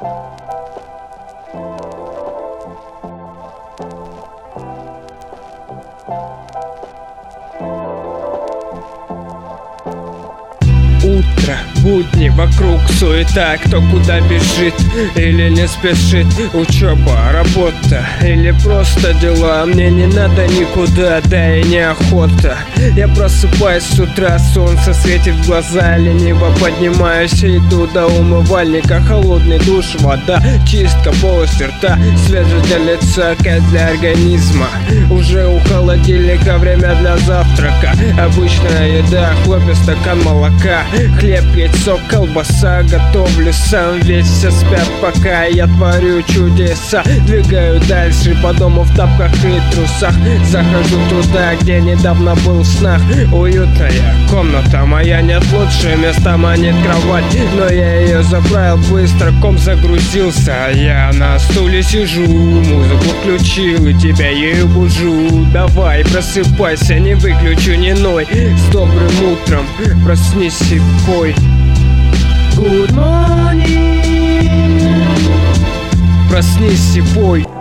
Утро, будни, вокруг суета. Кто куда бежит или не спешит. Учеба, работа или просто дела. Мне не надо никуда, да и неохота. Я просыпаюсь с утра, солнце светит в глаза. Лениво поднимаюсь и иду до умывальника. Холодный душ, вода, чистка полости рта. Свежесть для лица, кайф для организма. Уже у холодильника время для завтрака. Обычная еда, хлопья, стакан молока. Хлеб, яйцо, колбаса. Готовлю сам, весь все спят, пока я творю чудеса. Двигаю дальше по дому в тапках и трусах. Захожу туда, где недавно был в снах. Уютная комната моя, нет лучше места, манит кровать. Но я ее заправил быстро, ком загрузился. Я на стуле сижу, музыку включил и тебя ею бужу. Давай, просыпайся, не выключу, не ной. С добрым утром, проснись и пой. Good morning. Проснись и пой.